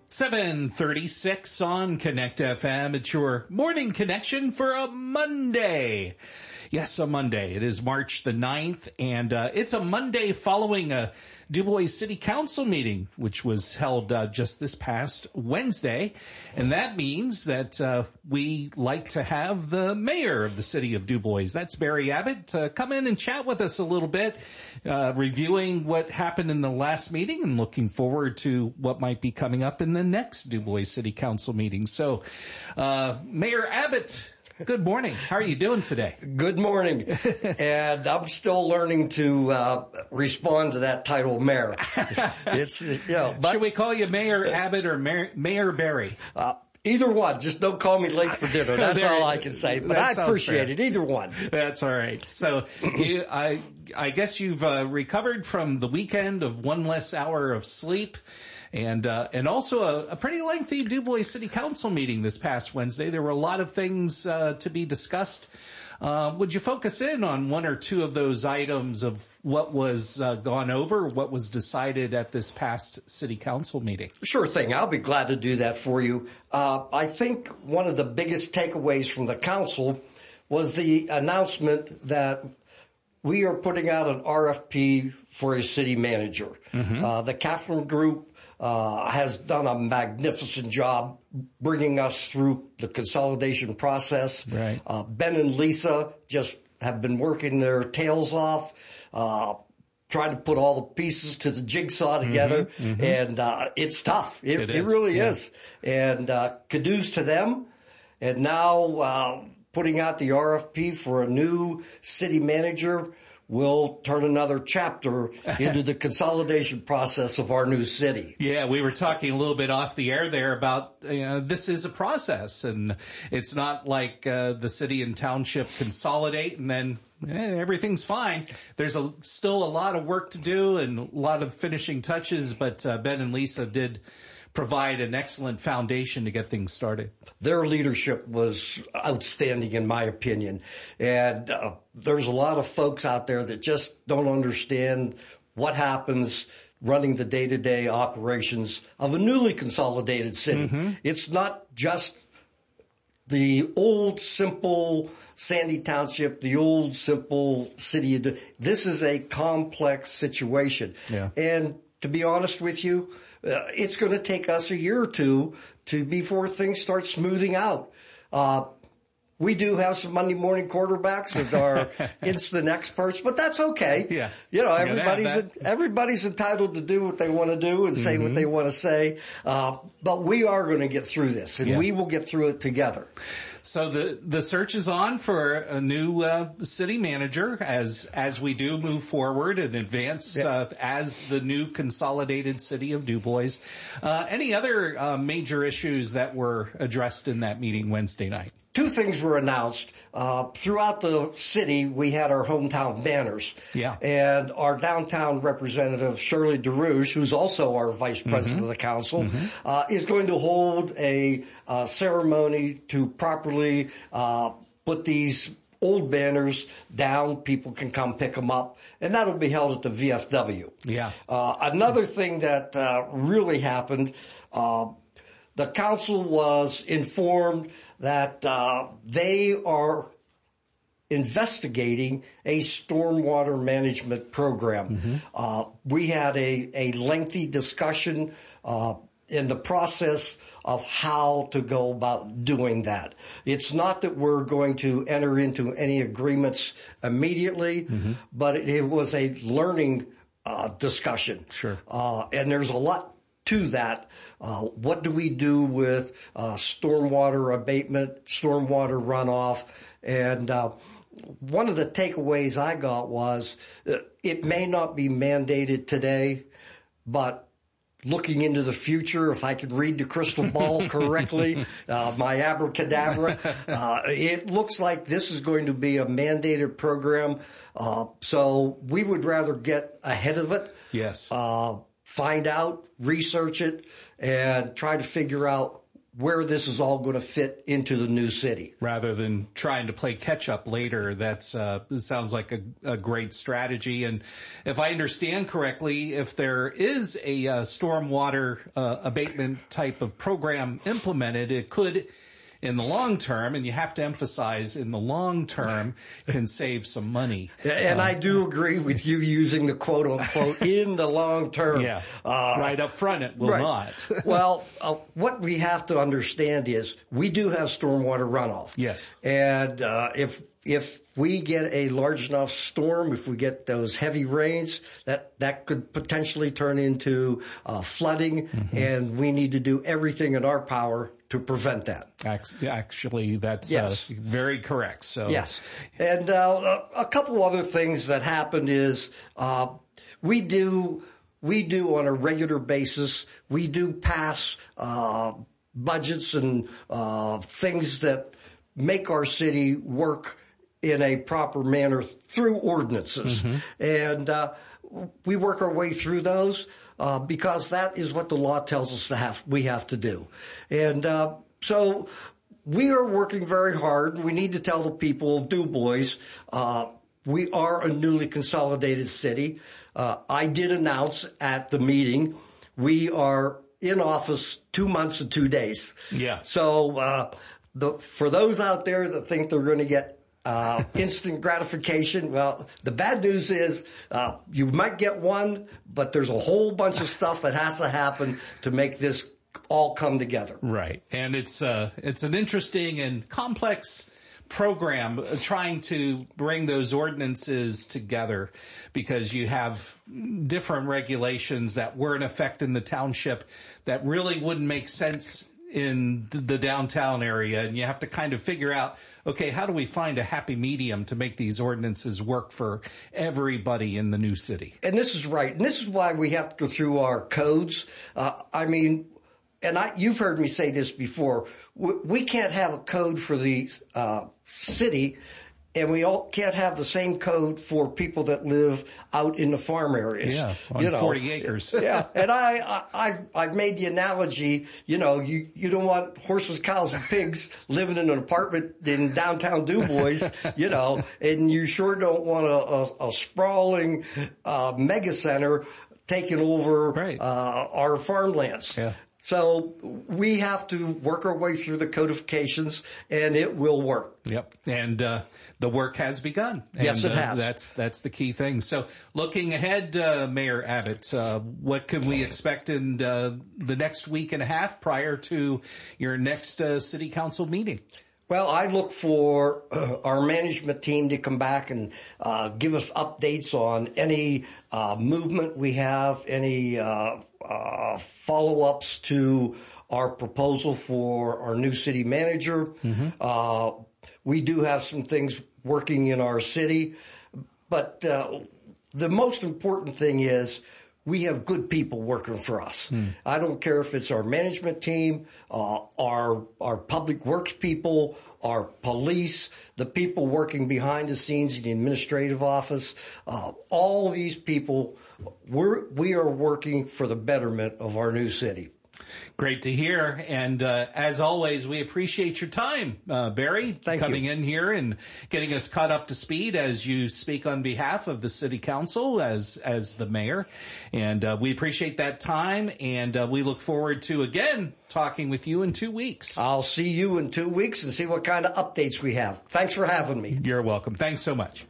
7:36 on Connect FM. It's your morning connection for a Monday. Yes, a Monday. It is March the 9th, and it's a Monday following a DuBois City Council meeting, which was held just this past Wednesday. And that means that we like to have the mayor of the city of DuBois, that's Barry Abbott, come in and chat with us a little bit, reviewing what happened in the last meeting and looking forward to what might be coming up in the next DuBois City Council meeting. So, Mayor Abbott, good morning. How are you doing today? Good morning. And I'm still learning to respond to that title, Mayor. Should we call you Mayor Abbott or Mayor Barry? Either one. Just don't call me late for dinner. That's all I can say. But I appreciate it. Either one. That's all right. So I guess you've recovered from the weekend of one less hour of sleep. And also a pretty lengthy DuBois City Council meeting this past Wednesday. There were a lot of things to be discussed. Would you focus in on one or two of those items of what was gone over, what was decided at this past City Council meeting? Sure thing. I'll be glad to do that for you. I think one of the biggest takeaways from the council was the announcement that we are putting out an RFP for a city manager. Mm-hmm. The Kaplan Group has done a magnificent job bringing us through the consolidation process. Right. Ben and Lisa just have been working their tails off, trying to put all the pieces to the jigsaw together. Mm-hmm, mm-hmm. And it's tough. It really is. And kudos to them. And now putting out the RFP for a new city manager will turn another chapter into the consolidation process of our new city. Yeah, we were talking a little bit off the air there about, this is a process, and it's not like the city and township consolidate and then everything's fine. There's still a lot of work to do and a lot of finishing touches, but Ben and Lisa did provide an excellent foundation to get things started. Their leadership was outstanding, in my opinion. And there's a lot of folks out there that just don't understand what happens running the day-to-day operations of a newly consolidated city. Mm-hmm. It's not just the old, simple Sandy Township, the old, simple city. This is a complex situation. Yeah. And to be honest with you, it's going to take us a year or two before things start smoothing out. We do have some Monday morning quarterbacks that are instant experts, but that's okay. Yeah. Everybody's entitled to do what they want to do and say what they want to say. But we are going to get through this, and we will get through it together. So the search is on for a new city manager as we do move forward and advance as the new consolidated city of DuBois. Any other major issues that were addressed in that meeting Wednesday night? Two things were announced. Throughout the city, we had our hometown banners. Yeah. And our downtown representative, Shirley DeRouge, who's also our vice president of the council, is going to hold a ceremony to properly put these old banners down. People can come pick them up, and that'll be held at the VFW. Yeah. Another thing that really happened, the council was informed that they are investigating a stormwater management program. Mm-hmm. We had a lengthy discussion in the process of how to go about doing that. It's not that we're going to enter into any agreements immediately, but it was a learning discussion. Sure. And there's a lot to that. What do we do with stormwater abatement, stormwater runoff? And one of the takeaways I got was it may not be mandated today, but looking into the future, if I can read the crystal ball correctly, my abracadabra, it looks like this is going to be a mandated program. So we would rather get ahead of it. Yes. Find out, research it, and try to figure out where this is all going to fit into the new city. Rather than trying to play catch up later, that sounds like a great strategy. And if I understand correctly, if there is a stormwater abatement type of program implemented, it could, in the long term, and you have to emphasize in the long term, can save some money. And I do agree with you using the quote unquote in the long term. Yeah, right up front it will not. Well, what we have to understand is we do have stormwater runoff. Yes. And if we get a large enough storm, if we get those heavy rains, that could potentially turn into flooding, and we need to do everything in our power to prevent that. Actually, that's very correct. So yes, and a couple other things that happened is we do on a regular basis. We do pass budgets and things that make our city work in a proper manner through ordinances, and we work our way through those. Because that is what the law tells us we have to do. And so we are working very hard. We need to tell the people of Du Bois, we are a newly consolidated city. I did announce at the meeting, we are in office 2 months and 2 days. Yeah. So for those out there that think they're going to get instant gratification. Well, the bad news is, you might get one, but there's a whole bunch of stuff that has to happen to make this all come together. Right. And it's an interesting and complex program trying to bring those ordinances together because you have different regulations that were in effect in the township that really wouldn't make sense in the downtown area, and you have to kind of figure out, okay, how do we find a happy medium to make these ordinances work for everybody in the new city? And this is right. And this is why we have to go through our codes. You've heard me say this before. We can't have a code for the city, and we all can't have the same code for people that live out in the farm areas. Yeah, on 40 acres. Yeah, and I've made the analogy, you don't want horses, cows, and pigs living in an apartment in downtown Du Bois, and you sure don't want a sprawling mega center taking over our farmlands. Yeah. So we have to work our way through the codifications, and it will work. Yep. And the work has begun. Yes, it has. That's the key thing. So looking ahead, Mayor Abbott, what can we expect in the next week and a half prior to your next city council meeting? Well, I look for our management team to come back and give us updates on any movement we have, any follow-ups to our proposal for our new city manager. Mm-hmm. We do have some things working in our city, but the most important thing is we have good people working for us. I don't care if it's our management team, our public works people, our police, the people working behind the scenes in the administrative office. All these people, we are working for the betterment of our new city. Great to hear. And as always, we appreciate your time, Barry, coming in here and getting us caught up to speed as you speak on behalf of the city council as the mayor. And we appreciate that time, and we look forward to, again, talking with you in 2 weeks. I'll see you in 2 weeks and see what kind of updates we have. Thanks for having me. You're welcome. Thanks so much.